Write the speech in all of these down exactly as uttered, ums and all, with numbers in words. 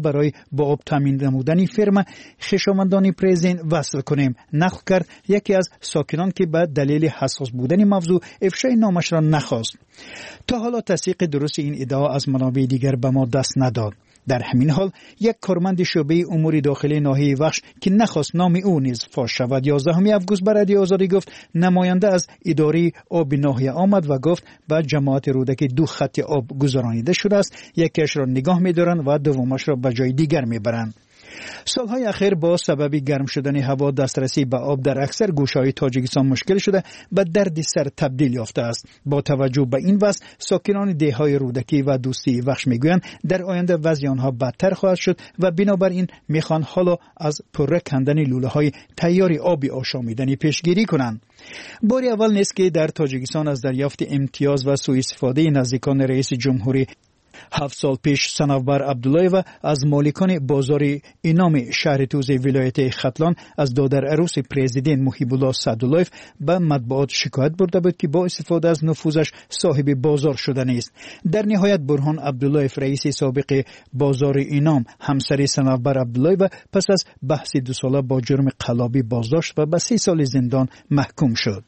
برای با آب تامین نمودن فرم خویشاوندان پرزین وصل کنیم، نقل کرد یکی از ساکنان که به دلیل حساس بودن موضوع افشای نامش را نخواست. تا حالا تصدیق درست این ادعا از منابع دیگر به ما دست نداد. در همین حال یک کارمند شعبه امور داخلی ناحیه وخش که نخواست نام او نیز فاش شود یازدهم آگوست به رادیو آزادی گفت نماینده از اداره آب ناحیه آمد و گفت به جماعت رودکی دو خط آب گذرانیده شده است، یکیش را نگاه می‌دارند و دومش را به جای دیگر می‌برند. سالهای اخیر با سبب گرم شدن هوا دسترسی به آب در اکثر گوشه‌های تاجیکستان مشکل شده به درد سر تبدیل یافته است. با توجه به این وضع ساکنان دههای رودکی و دوستی وخش میگویند در آینده وضع آنها بدتر خواهد شد و بنابراین میخوان حالا از پره کندن لوله‌های تیار آبی آشامیدنی پیشگیری کنند. بار اول نیست که در تاجیکستان از دریافت امتیاز و سوء استفاده نزدیکان رئیس جمهوری هفت سال پیش سنوبر عبداللهیو از مالکان بازار اینام شهر توز ولایت ختلان از دادر عروس پرزیدنت محیب الله سعداللهیو به مطبوعات شکایت برده بود که با استفاده از نفوذش صاحب بازار شده نیست. در نهایت برهان عبداللهیو رئیس سابق بازار اینام همسر سنوبر عبداللهیو پس از بحث دو ساله با جرم قلابی بازداشت و به سی سال زندان محکوم شد.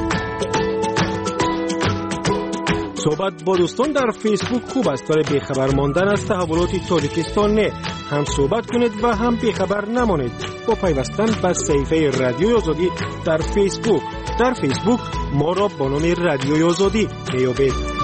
صحبت با دوستان در فیسبوک خوب است، برای بیخبر ماندن از تحولات تاجیکستان نه، هم صحبت کنید و هم بیخبر نمانید با پیوستن به صفحه رادیو آزادی در فیسبوک. در فیسبوک ما را با نام رادیو آزادی بیابید.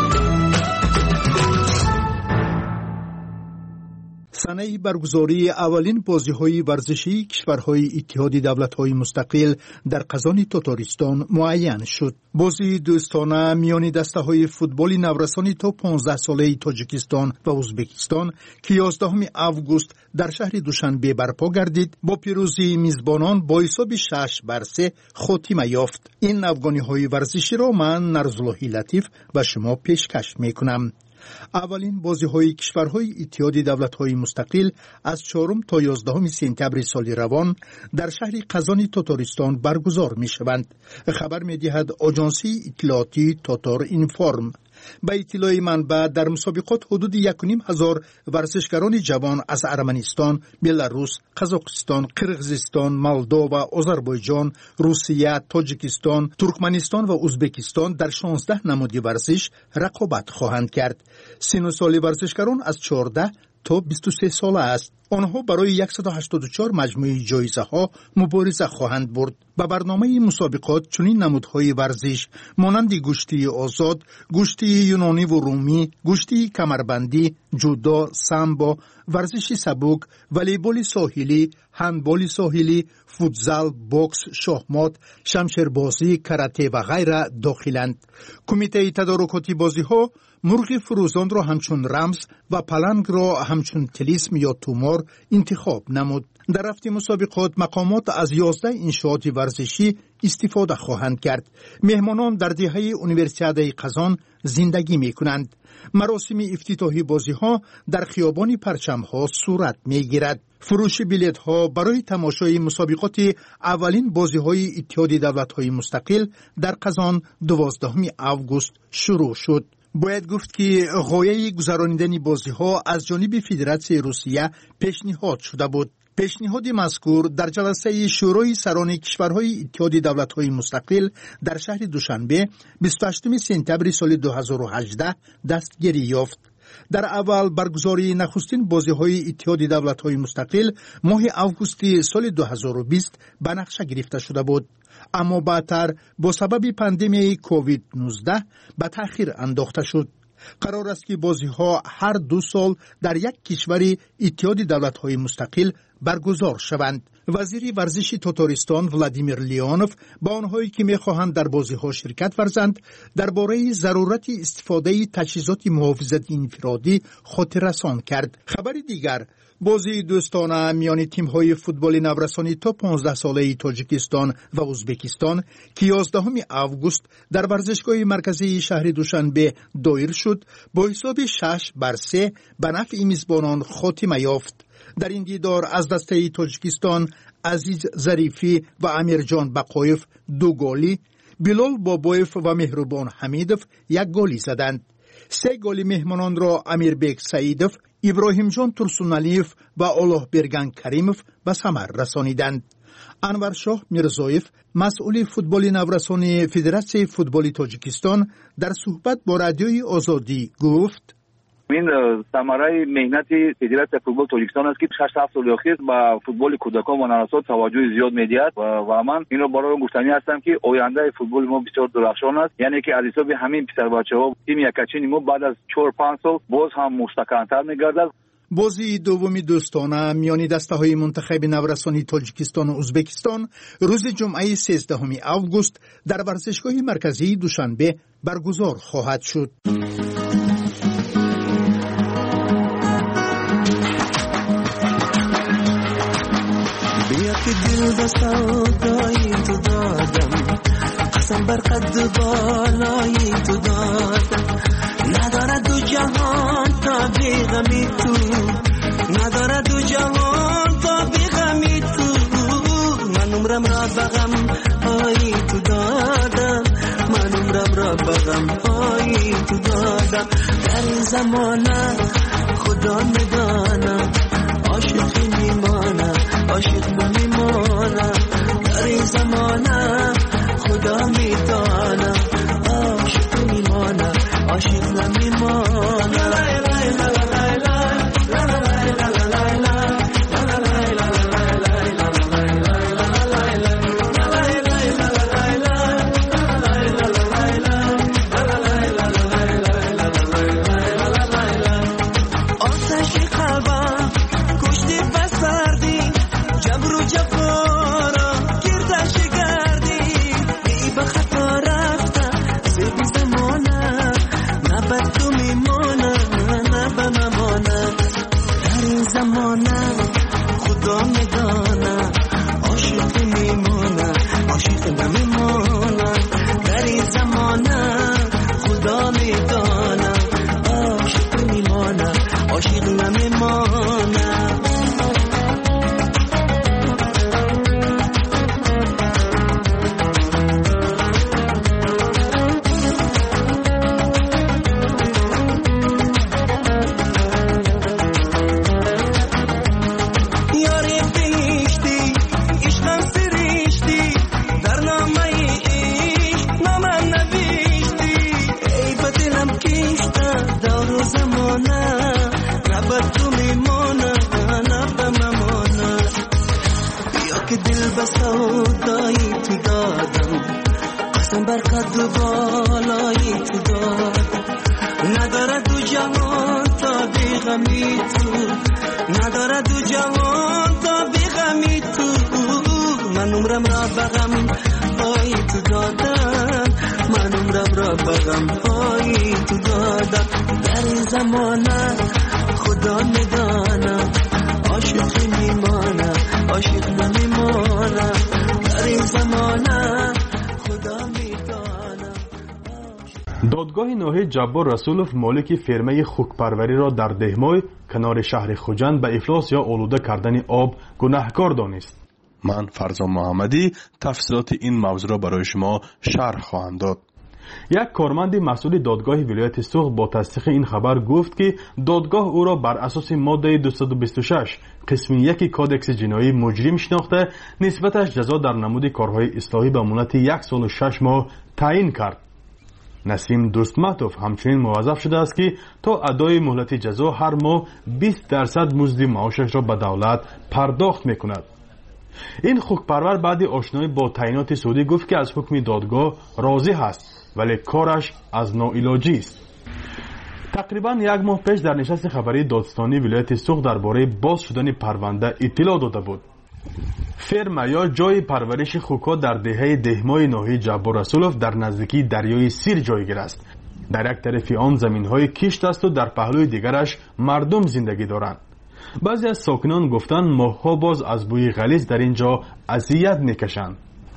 سنه برگزاری اولین بازی‌های ورزشی کشورهای اتحاد دولت‌های مستقل در قزان تاتارستان معین شد. بازی دوستانه میان دسته‌های فوتبال نورسانی تا پانزده ساله تاجیکستان و ازبکستان که یازدهم آگوست در شهر دوشنبه برپا گردید با پیروزی میزبانان با حساب شش بر سه خاتمه یافت. این افغانی‌های ورزشی را من نرزاللهی لطیف به شما پیشکش می‌کنم. اولین بازی‌های کشورهای اتحاد دولت‌های مستقل از چهارم تا یازدهم سپتامبر سال روان در شهر قزان تاتارستان برگزار می‌شوند. خبر می‌دهد آژانسی اطلاعاتی تاتار اینفارم. به اطلاع منبع در مسابقات حدود یک و نیم هزار ورزشکاران جوان از ارمنستان، بلاروس، قزاقستان، قرقیزستان، مولدو و آذربایجان، روسیه، تاجیکستان، ترکمنستان و ازبکستان در شانزده نماد ورزش رقابت خواهند کرد. سن و سال ورزشکاران از چهارده تا بیست و سه ساله است. آنها برای صد و هشتاد و چهار مجموعه جایزه ها مبارزه خواهند برد. با برنامه مسابقات چنین نمودهای ورزش مانند گشتی آزاد، گشتی یونانی و رومی، گشتی کمربندی، جودو، سامبو، ورزش سبک، والیبال ساحلی، هندبال ساحلی، فوتزال، بوکس، شاهمات، شمشیربازی، کاراته و غیره داخلند. کمیته تدارکاتی بازی ها مرغ فروزان را همچون رمز و پلنگ را همچون تلیسم یا تومار انتخاب نمود. در رفت مسابقات مقامات از یازده انشاءات ورزشی استفاده خواهند کرد. مهمانان در دهه اونیورسیاده قزان زندگی می کنند. مراسم افتتاحی بازی ها در خیابان پرچم ها صورت می گیرد. فروش بلیط ها برای تماشای مسابقات اولین بازی های اتحاد دولت های مستقل در قزان دوازدهم آگوست شروع شد. باید گفت که غایه گذراندن بازی ها از جانب فدراسیون روسیه پیشنهاد شده بود. پیشنهاد مذکور در جلسه شورای سران کشورهای اتحاد دولت‌های مستقل در شهر دوشنبه بیست و هشتم سپتامبر سال دو هزار و هجده دستگیری یافت. در اول برگزاری نخستین بازی‌های اتحاد دولت‌های مستقل ماه آگوست سال دو هزار و بیست به نقشه گرفته شده بود، اما بعدتر با سبب پاندمی کووید نوزده به تأخیر انداخته شد. قرار است که بازی‌ها هر دو سال در یک کشور اتحاد دولت‌های مستقل برگزار شوند. وزیر ورزش تاتارستان ولادیمیر لیانوف با آنهایی که می‌خواهند در بازی‌ها شرکت ورزند درباره ضرورت استفاده تجهیزات محافظت انفرادی خاطر رسان کرد. خبر دیگر، بازی دوستانه میان تیم‌های فوتبال نورسانی تا پانزده ساله تاجیکستان و ازبکستان که یازدهم آگوست در ورزشگاه مرکزی شهر دوشنبه دایر شد با حساب شش بر سه به نفع میزبانان خاتمه یافت. در این دیدار از دسته تاجیکستان عزیز ظریفی و امیرجان بقایف دو گلی، بلال بابایف و مهربان حمیدوف یک گلی زدند. سه گل مهمانان را امیربک سعیدوف، ابراهیم جان ترسونالیف و الله برگان کریمов به ثمر رسانیدند. انور شاه میرزایف مسئول فوتبال نورسانی فدراسیون فوتبال تاجیکستان در صحبت با رادیوی آزادی گفت: این ثمره مهنت فدراسیون فوتبال تاجیکستان است که شش هفت سال اخیر با فوتبال کودکان و نوسان توجه زیاد می‌دهد و, و من اینو برای گفتنی هستم که آینده فوتبال ما بسیار درخشان است. یعنی که از حساب همین پسر بچه‌ها تیم یکچین ما بعد از چهار پنج سال باز هم مستحکم‌تر می‌گردد. بازی دومی دوستانه میان دسته‌های منتخب نورسانی تاجیکستان و ازبکستان روز جمعه سیزدهم آگوست در ورزشگاه مرکزی دوشنبه برگزار خواهد شد. بیا که دل به سودای تو دادم، قسم بر قد بالای تو دادم، ندارد دو جهان تا بی غمی تو، ندارد دو جهان تا بی غمی تو، من عمرم را بغم های تو دادم، من عمرم را بغم های تو دادم، در این زمانه خدا میدانم عاشق میمانم، عاشق میمانم، در این زمانه خدا میدانم عاشق میمانم، عاشق نمیمانم. دادگاه ناحیه جبار رسولوف مالک فرمه خوکپروری را در دهمای کنار شهر خوجند به افلاس یا آلوده کردن آب گناهکار دانست. من فرزان محمدی تفصیلات این موضوع را برای شما شرح خواهم داد. یک کارمند مسئول دادگاه ولایت سوخت با تصدیق این خبر گفت که دادگاه او را بر اساس ماده دویست و بیست و شش قسم یک کادکس جنایی مجرم شناخته نسبتش جزا در نمود کارهای اصلاحی به مدت یک سال و شش ماه تعیین کرد. نسیم دوستمحتوف همچنین موظف شده است که تا ادای مهلت جزا هر ماه بیست درصد مزد معاشش را به دولت پرداخت میکند. این خوکپرور بعد آشنایی با تعیینات سعودی گفت که از حکم دادگاه راضی است ولی کارش از ناعلاجی است. تقریبا یک ماه پیش در نشست خبری دادستانی ولایت سوخت درباره باز شدن پرونده اطلاع داده بود. فرما یا جای پرورش خوک‌ها در دهه دهمای ناحیه جبار رسولوف در نزدیکی دریای سیر جایگیر است. در یک طرف آن زمین‌های کشت است و در پهلوی دیگرش مردم زندگی دارند. بعضی از ساکنان گفتند ماه‌ها باز از بوی غلیظ در اینجا اذیت می‌کشند.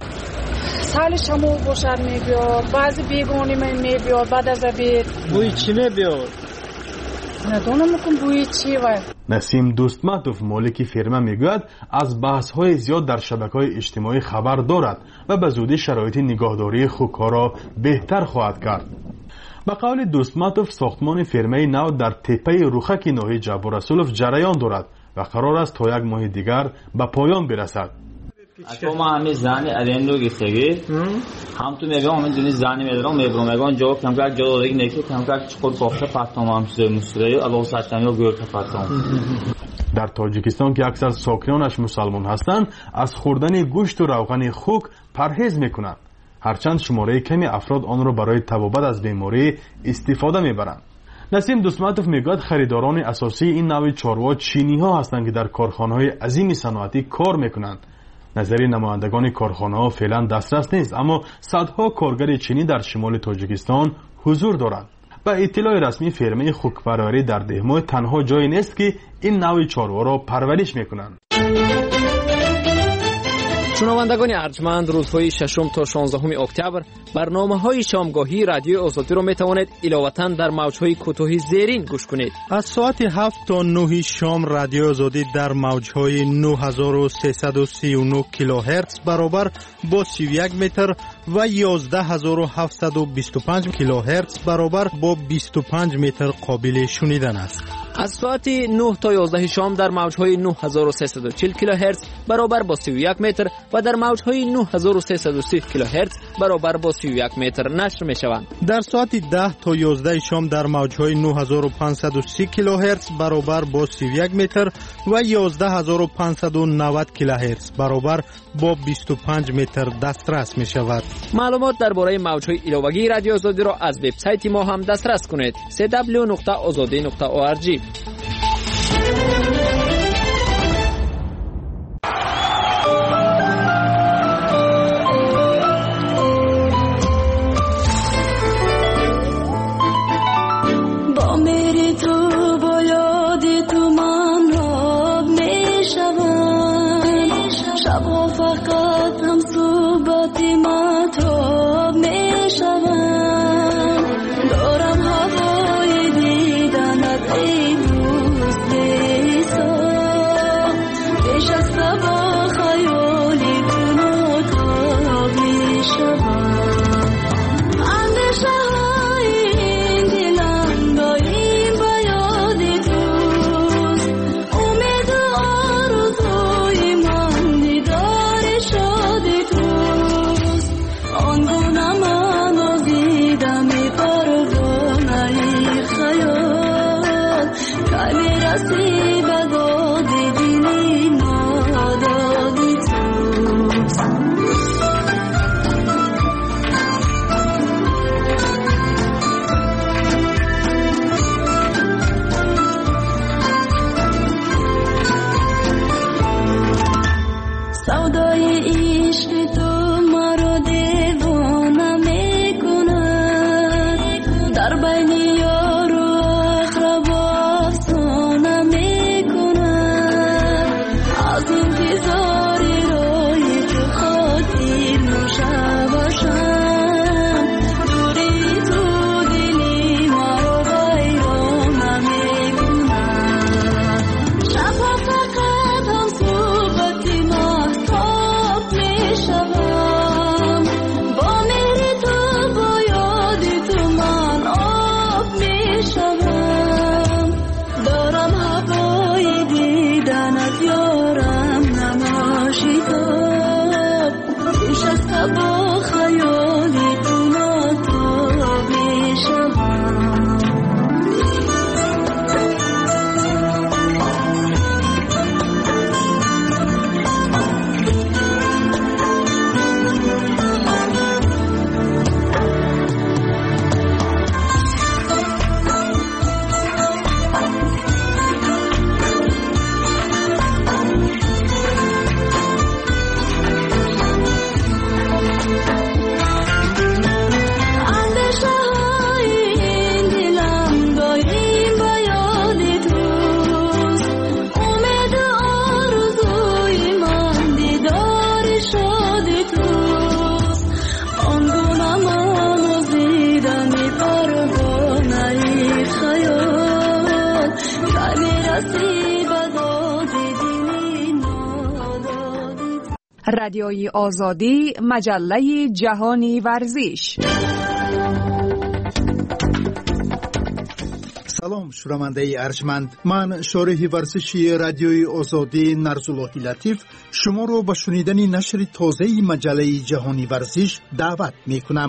سال شما باشد می‌بیاد، بعضی بیگانی می‌بیاد، بعد از ابید بوی چی می‌بیاد؟ ندونم کن بوی چی وای. نسیم دوستمحتوف مالک فرمه میگوید از بحث‌های زیاد در شبکه‌های اجتماعی خبر دارد و به زودی شرایط نگهداری خوک‌ها را بهتر خواهد کرد. به قول دوستماتوف ساختمان فرمه نو در تپه روخک ناحیه جبار رسولوف جریان دارد و قرار است تا یک ماه دیگر به پایان برسد. تو ما همه زنی الان رو گفتگی هم تو میگم همین دونی زنی میدارم میبرم میگم جواب کم کرد جواب دیگه نکه کم کرد چقدر باخته پاتم هم شده مسئله الله ساتمی و گرت پاتم. در تاجیکستان که اکثر ساکنانش مسلمان هستند از خوردن گوشت و روغن خوک پرهیز میکنند، هرچند شماره کمی افراد آن را برای تبابت از بیماری استفاده میبرند. نسیم دوستماتوف میگوید خریداران اساسی این نوع چاروا چینی ها هستند که در کارخانه های عظیم صنعتی کار میکنند. نظری نمایندگان کارخانه ها فعلا دسترس نیست، اما صدها کارگر چینی در شمال تاجیکستان حضور دارند. به اطلاع رسمی فرمه خوکپروری در دهمای تنها جایی نیست که این نوع چاروا را پرورش میکنند. شنوندگان ارجمند، روزهای ششم تا شانزدهم اکتبر برنامه‌های شامگاهی رادیو آزادی را میتوانید علاوه‌اً در موج‌های کوتاه زیرین گوش کنید. از ساعت هفت تا نه شام رادیو آزادی در موج‌های نه هزار و سیصد و سی و نه کیلوهرتز برابر با سی و یک متر و یازده هزار و هفتصد و بیست و پنج کیلوهرتز برابر با بیست و پنج متر قابل شنیدن است. از ساعت نه تا یازده شام در موج‌های نه هزار و سیصد و چهل کیلوهرتز برابر با سی و یک متر و در موج‌های نه هزار و سیصد و سی کیلوهرتز برابر با سی و یک متر نشر می‌شوند. در ساعت ده تا یازده شام در موج‌های نه هزار و پانصد و سی کیلوهرتز برابر با سی و یک متر و یازده هزار و پانصد و نود کیلوهرتز برابر با بیست و پنج متر دسترس می‌شود. معلومات درباره موج‌های علاوه‌ای رادیو آزادی را از وبسایت ما هم دسترس کنید: دبلیو دبلیو دبلیو نقطه azadi نقطه org. رادیوی آزادی، مجله جهانی ورزش. салом шунавандаи арҷманд, ман шориҳи варзиши радиои озодӣ Нарзуллоҳи Латиф шуморо ба шунидани нашри тозаи маҷаллаи ҷаҳони варзиш даъват мекунам.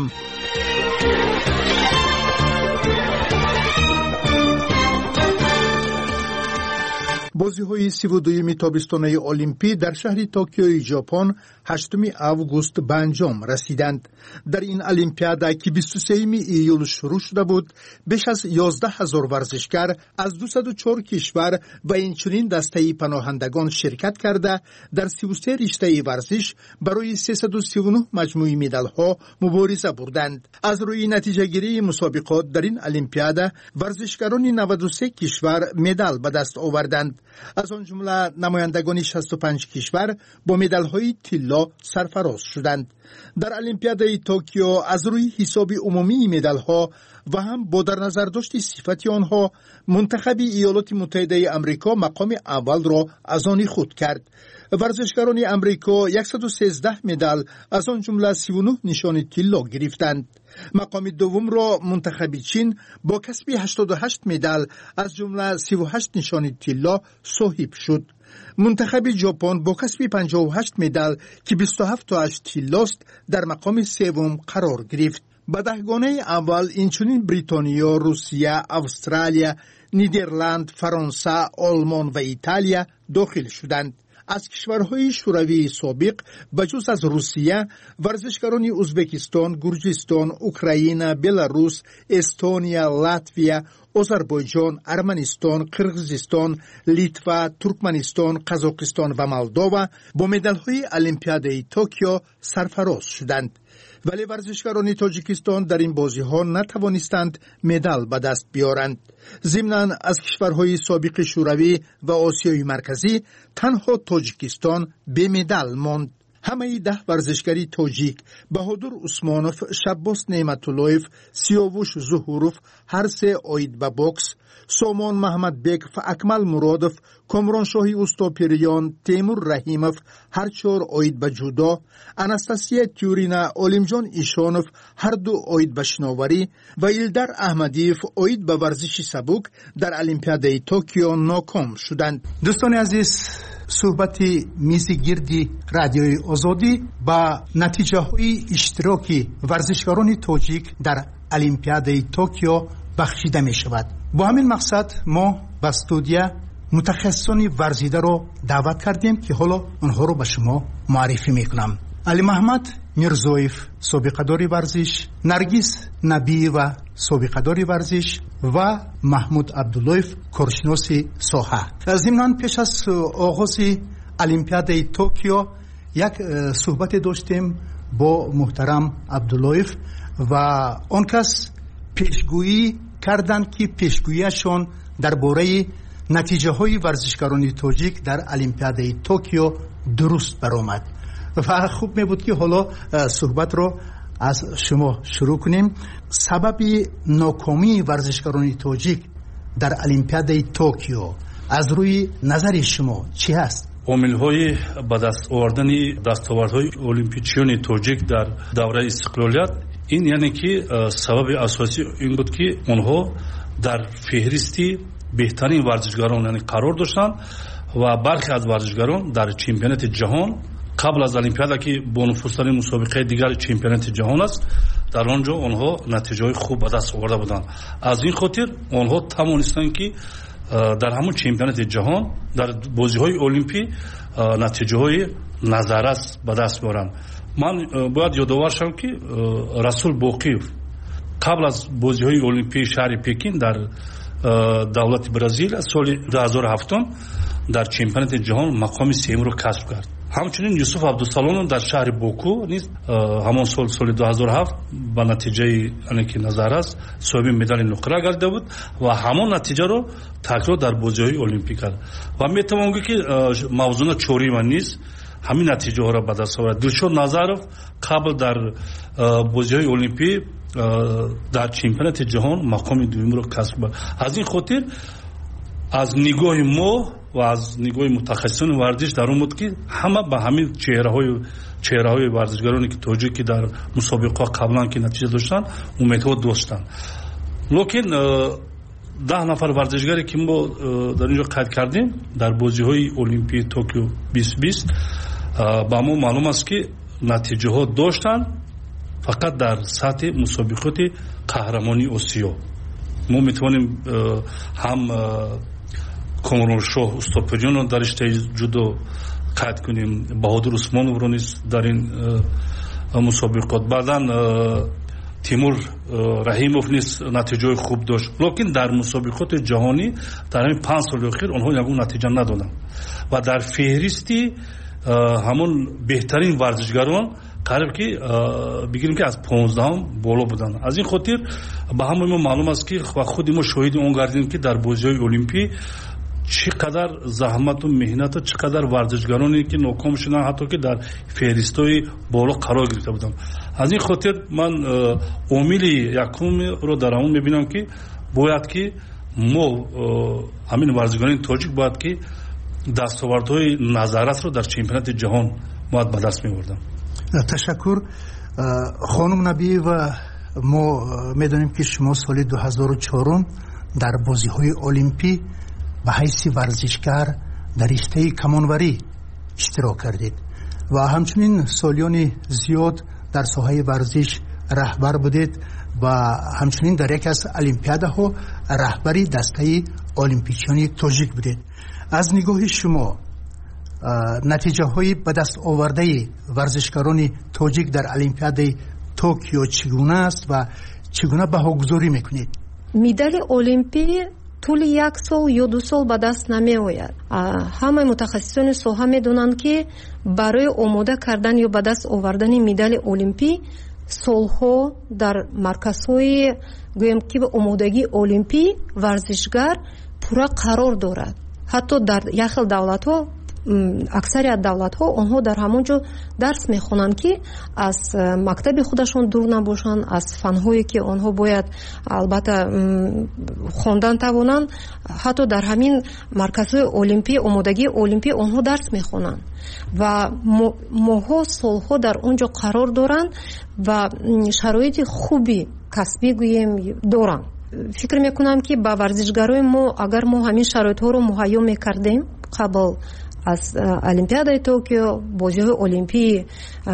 бозиҳои сиву дуюми тобистонаи олимпӣ дар шаҳри Токиои Ҷопон ҳаштуми август ба анҷом расиданд. дар ин олимпиада ки бисту сеюми июл шурӯъ шуда буд, беш аз ёздаҳ ҳазор варзишкар аз дусаду чор кишвар ва инчунин дастаи паноҳандагон ширкат карда, дар сиву се риштаи варзиш барои сесаду сиву нӯҳ маҷмӯи медалҳо мубориза бурданд. аз рӯи натиҷагирии мусобиқот дар ин олимпиада варзишгарони наваду се кишвар медал ба даст оварданд. аз он ҷумла намояндагони шасту панҷ кишвар бо медалҳои тилло сарфароз шуданд. дар олимпиадаи Токио аз рӯи ҳисоби умумии медалҳо ва ҳам бо дар назардошти сифати онҳо, мунтахаби Иёлоти Муттаҳидаи Амрико мақоми аввалро аз они худ кард. варзишгарони Амрико яксаду сенздаҳ медал, аз он ҷумла сиву нӯҳ нишони тилло гирифтанд. мақоми дуввумро мунтахаби Чин бо касби ҳаштоду ҳашт медал, аз ҷумла сиву ҳашт нишони тилло соҳиб шуд. мунтахаби Ҷопон бо касби панҷоҳу ҳашт медал ки бисту ҳафту аш тиллост, дар мақоми севум қарор гирифт. ба даҳгонаи аввал инчунин Бритониё, Русия, Австралия, Нидерланд, Фаронса, Олмон ва Италия дохил шуданд. аз кишварҳои шӯравии собиқ ба ҷуз аз Русия, варзишгарони Узбекистон, Гурҷистон, Украина, Беларус, Эстония, Латвия, Озарбойҷон, Арманистон, Қирғизистон, Литва, Туркманистон, Қазоқистон ва Молдова бо медалҳои Олимпиадаи Токио сарфароз шуданд. вале варзишгарони Тоҷикистон дар ин бозиҳо натавонистанд медал ба даст биёранд. зимнан аз кишварҳои собиқи шӯравӣ ва Осиёи марказӣ танҳо Тоҷикистон бемедал монд. ҳамаи даҳ варзишгари тоҷик Баҳодур Усмонов, Шаббос Неъматуллоев, Сиёвуш Зуҳуров ҳар се оид ба бокс, Сомон Маҳмадбеков, Акмал Муродов, Комроншоҳи Устопириён, Темур Раҳимов ҳар чор оид ба ҷудо, Анастасия Тюрина, Олимҷон Ишонов ҳар ду оид ба шиноварӣ ва Илдар Аҳмадиев оид ба варзиши сабук дар Олимпиадаи Токио ноком шуданд. дӯстони азиз, суҳбати мизи гирди радиои озодӣ ба натиҷаҳои иштироки варзишгарони тоҷик дар Олимпиадаи Токио бахшида мешавад. бо ҳамин мақсад мо ба студия мутахассисони варзидаро даъват кардем ки ҳоло онҳоро ба шумо муаррифӣ мекунам. Алимаҳмад Мирзоев, собиқадори варзиш, Наргиз Набиева, собиқадори варзиш ва Маҳмуд Абдуллоев, коршиноси соҳа. зимнан пеш аз оғози Олимпиадаи Токио як суҳбате доштем бо муҳтарам Абдуллоев ва он кас пешгӯӣ карданд ки пешгӯияшон дар бораи натиҷаҳои варзишгарони тоҷик дар Олимпиадаи Токио дуруст баромад. ва хуб мебуд ки ҳоло суҳбатро аз шумо шурӯъ кунем. сабаби нокомии варзишгарони тоҷик дар Олимпиадаи Токио аз рӯи назари шумо чӣ ҳаст? омилҳои ба даст овардани дастовардҳои олимпичиёни тоҷик дар давраи истиқлолият, ин яъне ки сабаби асосӣ ин буд ки онҳо дар феҳристи беҳтарин варзишгарон яъне қарор доштанд ва бархе аз варзишгарон дар чемпионати ҷаҳон қабл аз олимпиада ки бо нуфузтарин мусобиқаи дигари чемпионати ҷаҳон аст, дар он ҷо онҳо натиҷаҳои хуб ба даст оварда буданд. аз ин хотир онҳо тавонистанд ки дар ҳамон чемпионати ҷаҳон дар бозиҳои олимпӣ натиҷаҳои назаррас ба даст биёранд. ман бояд ёдовар шавам ки Расул Боқиев қабл аз бозиҳои олимпии шаҳри Пекин дар давлати Бразилия соли ду ҳазору ҳафтум дар чемпионати ҷаҳон мақоми сеюмро касб кард. ҳамчунин Юсуф Абдусаломов дар шаҳри Боку низ ҳамон сол соли ду ҳазору ҳафт ба натиҷаи аки назаррас соҳиби медали нуқра гардида буд ва ҳамон натиҷаро такрор дар бозиҳои олимпӣ кард. ва метавон гӯ ки Мавзуна Чориева низ ҳамин натиҷаҳоро ба даст овард. Дилшод Назаров қабл дар бозиҳои олимпӣ дар чемпионати ҷаҳон мақоми дуюмро касб кард. аз ин хотир аз нигоҳи мо ва аз нигоҳи мутахассисони варзиш дар он буд ки ҳама ба ҳамин чеҳраҳои чеҳраҳои варзишгароне ки тоҷики дар мусобиқаҳо қаблан ки натиҷа доштанд умедҳо доштанд. лекин ده نفر ورزشکاری که ما در اینجا قید کردیم در بازی‌های المپیک توکیو بیست بیست با ما معلوم است که نتیجه ها داشتن فقط در سطح مسابقات قهرمانی آسیا. ما میتوانیم هم کامرانشاه استاپجیان رو در رشته جودو قید کنیم، بهادر عثمانов رو نیز در این مسابقات، بعداً تیمور رحیمов نیز نتیجه خوب داشت، لیکن در مسابقات جهانی در همین پنج سال اخیر آنها یگون نتیجه ندادند و در فهرستی همون بهترین ورزشکاران قرار که بگیریم که از پانزدهم بالا بودن. از این خاطر به همه ما معلوم است که خود ما شاهد اون گردیم که در بازی‌های المپیک چقدر زحمت و مهنت و چقدر ورزشکارانی که ناکام شدن حتی که در فهرست‌های بالا قرار گرفته بودن. از این خاطر من عامل یکم رو در اون میبینم که باید که ما همین ورزشکاران تاجیک باید که دستاوردهای نظارت رو در چمپیونات جهان باید به دست می‌آوردن. تشکر خانم نبی. و ما میدونیم که شما سال دو هزار و چهار در بازی‌های المپیک به حیث ورزشکار در رشته کمانوری اشتراک کردید و همچنین سالیان زیاد در ساحه ورزش رهبر بودید و همچنین در یک از المپیادها رهبری دسته المپیکیان تاجیک بودید. از نگاه شما نتیجه های به دست آورده ورزشکاران تاجیک در المپیاد توکیو چگونه است و چگونه بهاگذاری میکنید؟ مدال المپیک طول یک سال یا دو سال به دست نمی آید. همه متخصصان ساحه میدونند که برای آماده کردن یا به دست آوردن مدال المپیک سالها در مرکزهای گویم که به آمادگی المپیک ورزشکار پورا قرار دارد. حتی در یخل دولت ها اکثریت دولت ها آنها در همونجا درس میخونند که از مکتب خودشون دور نباشند، از فنهایی که آنها باید البته خواندن توانند، حتی در همین مرکزهای المپیک آمادگی المپیک آنها درس میخونند و ماها سالها در اونجا قرار دارند و شرایط خوبی کسبی گوییم دارند. فکر میکنم که با ورزشکارای ما اگر ما همین شرایط ها رو مهیا میکردیم قبل از المپیاد توکیو، بازی‌های المپیک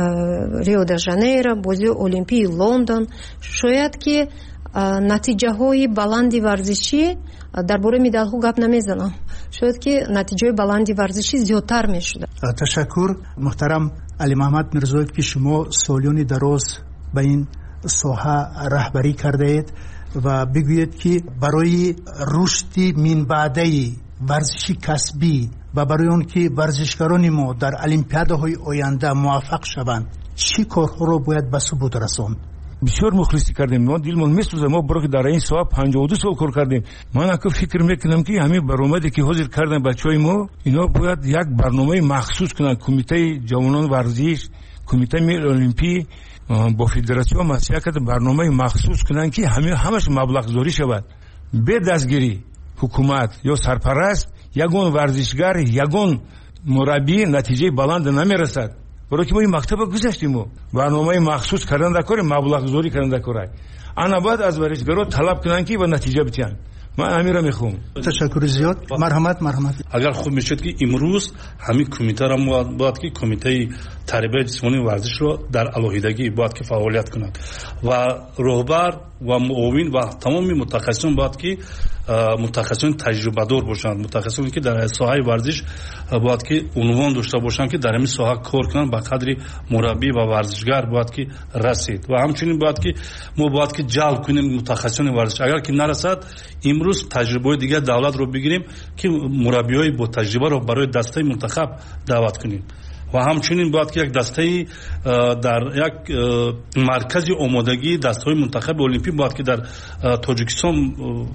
ریو د ژانیرو، بازی المپیک لندن، شاید که نتیجه های بلندی ورزشی درباره مدال ها گپ نمیزنم، شاید که نتیجه بلندی ورزشی زیادتر میشد. تشکر محترم علی محمد میرزاییف که شما سالیان دراز به این ساحه رهبری کرده اید و بگویید که برای رشد من بعده ورزشی کسبی و برای اون که ورزشکاران ما در المپیادهای آینده موفق شوند چی کارها رو باید به ثبوت رساند؟ بسیار مخلصی کردیم. ما دیلمون میسوزه. ما برای در این ساعت پنجاه و دو سال کار کردیم. من اگه فکر میکنم که همین برنامه‌ای که حاضر کردن بچهای ما اینا باید یک برنامه مخصوص کنن. کمیته جوانان ورزش، کمیته ملی المپیک با فدراسیون مسئله برنامه مخصوص کنن که همه همش مبلغ گذاری شود. به دستگیری حکومت یا سرپرست یگون ورزشکار یگون مربی نتیجه بلند نمیرسد. برای که ما این مکتب گذاشتیم و برنامه مخصوص کردن دکاره مبلغ گذاری کردن دکاره انا بعد از ورزشکارا طلب کنن که با نتیجه بتین. من امیر میخوام. تشکر زیاد. مرحمت مرحمت. اگر خوب میشد که امروز همین کمیته را باید که کمیته تربیت جسمانی ورزش رو در علاهیدگی باید که فعالیت کند و رهبر و معاون و تمام متخصصان باید که متخصصان تجربه دار باشند، متخصصانی که در ساحه ورزش باید که عنوان داشته باشند که در همین ساحه کار کنند به قدر مربی و ورزشکار باید که رسید و همچنین باید که ما باید که جلب کنیم متخصصان ورزش. اگر که نرسد امروز تجربه دیگه دولت رو بگیریم که مربیای با تجربه رو برای دسته منتخب دعوت کنیم و همچنین باید که یک دسته در یک مرکز آمادگی دسته منتخب المپیک باید که در تاجیکستان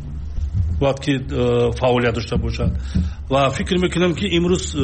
باید که فعالیت داشته باشد و فکر میکنم که امروز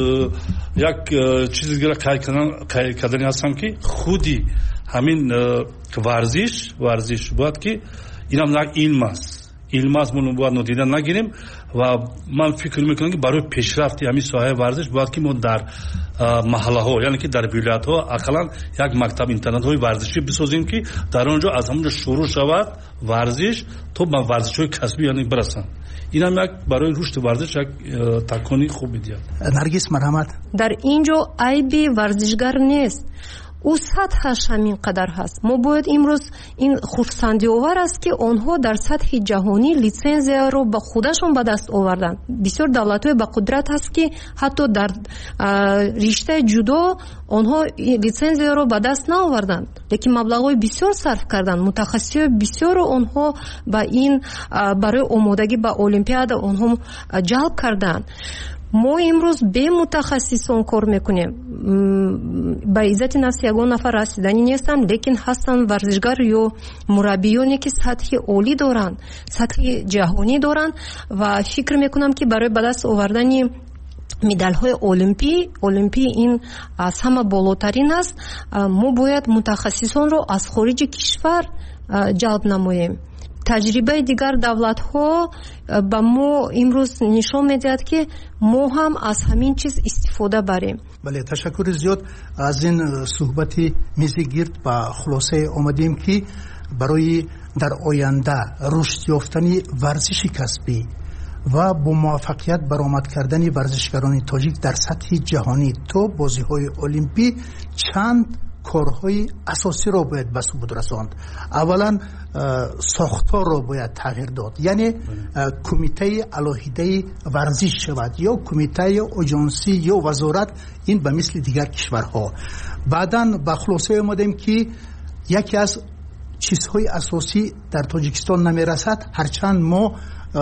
یک چیزی دیگه قید کردنی هستم که خودی همین ورزش ورزش باید که این هم یک علم است. علم است ما باید نادیده نگیریم و من فکر میکنم که برای پیشرفت همین ساحه ورزش باید که ما در محله ها یعنی که در ولایت ها اقلا یک مکتب اینترنت های ورزشی بسازیم که در آنجا از همونجا شروع شود ورزش تو به ورزش های کسبی یعنی برسن. این هم یک برای رشد ورزش یک تکانی خوب میدید. نرگس مرحمت. در اینجا عیبی ورزشگر نیست. او سطحش همین قدر هست. ما باید امروز این خرسندی آور است که آنها در سطح جهانی لیسانسیا رو به خودشون به دست آوردن. بسیار دولت‌های با قدرت هست که حتی در رشته جودو آنها لیسانسیا رو به دست نآوردن، لیکن مبلغ‌های بسیار صرف کردن. متخصصان بسیار رو با این برای آمادگی به المپیاد آنها جلب کردن. ما امروز به متخصصان کار میکنیم. با عزت نفس یگان نفر رسیدنی نیستن، لیکن هستن ورزشگر یا مربیانی که سطح عالی دارن، سطح جهانی دارن و فکر میکنم که برای به دست آوردن مدال های المپی المپی این از همه بالاترین است. ما باید متخصصان رو از خارج کشور جلب نماییم. تجربه دیگر دولت ها با ما امروز نشان میدهد که ما هم از همین چیز استفاده بریم. بله، تشکر زیاد از این صحبت میزی گرد با خلاصه آمدیم که برای در آینده رشد یافتن ورزش کسبی و با موفقیت برآمد کردن ورزشکاران تاجیک در سطح جهانی تو بازی های المپی چند کارهای اساسی را باید به ثبوت رساند. اولا ساختار را باید تغییر داد، یعنی کمیته علاهیده ورزش شود یا کمیته اجانسی یا وزارت، این به مثل دیگر کشورها. بعداً به خلاصه آمدیم که یکی از چیزهای اساسی در تاجیکستان نمیرسد، هرچند ما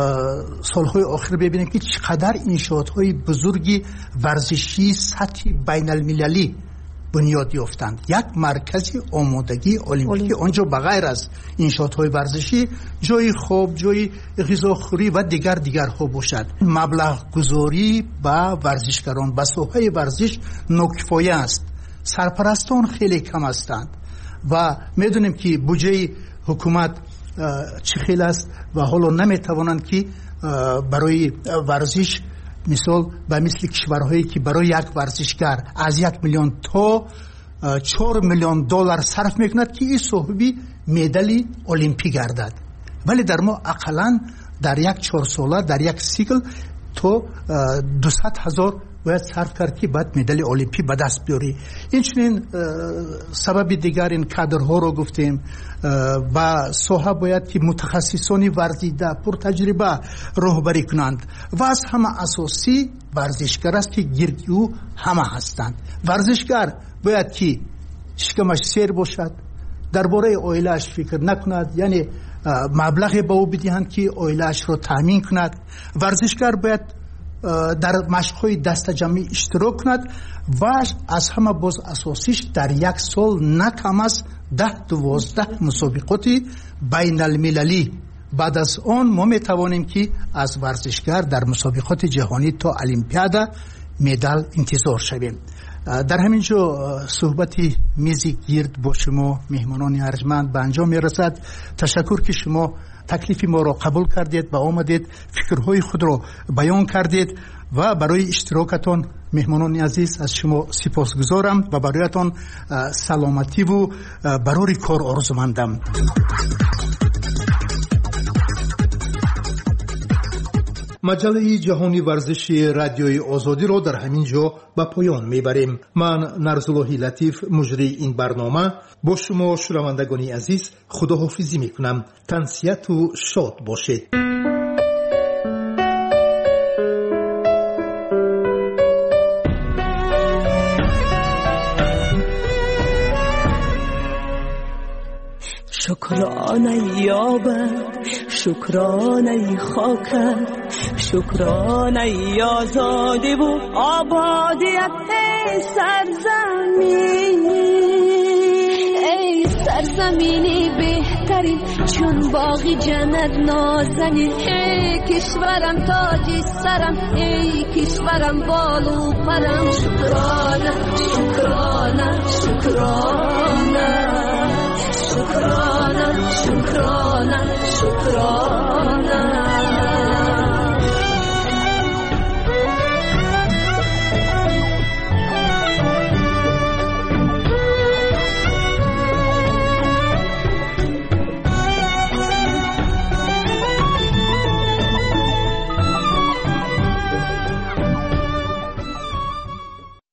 سالهای آخر ببینیم که چقدر انشاءاتهای بزرگی ورزشی سطح بین المللی بنیاد یافتند. یک مرکز آمادگی المپیک آنجا بغیر از انشاءات‌های ورزشی جای خواب، جای غذاخوری و دیگر دیگرها باشد. مبلغ گذاری با ورزشکاران به ساحه ورزش ناکفایه است. سرپرستان خیلی کم هستند و میدونیم که بودجه حکومت چه خیلی است و حالا نمیتوانند که برای ورزش مثال به مثل کشورهایی که برای یک ورزشگر از یک میلیون تا چهار میلیون دلار صرف میکند که این صاحبی مدال المپی گردد، ولی در ما اقلا در یک چهار ساله در یک سیکل تو دویست هزار باید صرف کرد که بعد مدال المپی به دست بیاری. این چنین سبب دیگر این کادرها رو گفتیم و ساحه باید که متخصصانی ورزیده پر تجربه راهبری کنند و از همه اساسی ورزشگر است که گرد او همه هستند. ورزشگر باید که شکمش سیر باشد، درباره عائله‌اش فکر نکند، یعنی مبلغ به او بدهند که عائله‌اش رو تامین کند. ورزشگر باید در مشق‌های دست جمعی اشتراک کند و از همه باز اساسیش در یک سال نه کم از ده دوازده مسابقات بین المللی. بعد از آن ما می توانیم که از ورزشگر در مسابقات جهانی تا المپیاد مدال انتظار شویم. در همین جو صحبت میزی گرد با شما مهمانان ارجمند به انجام می رسد. تشکر که شما تکلیف ما را قبول کردید و آمدید فکرهای خود را بیان کردید و برای اشتراکتان مهمانان عزیز از شما سپاسگزارم و برایتان سلامتی و برای کار آرزومندم. مجله جهانی ورزشی رادیوی آزادی را در همین جا به پایان میبریم. من نرزالله لطیف مجری این برنامه با شما شنوندگان عزیز خداحافظی میکنم. تنسیت و شاد باشید. شکرانه یابد، شکرانه خاکت، شکرانه آزادی و آبادیت. ای سرزمینی، ای سرزمینی بهترین چون باقی جنت نازنین. ای کشورم تاج سرم، ای کشورم بالو پرم. شکرانه شکرانه شکرانه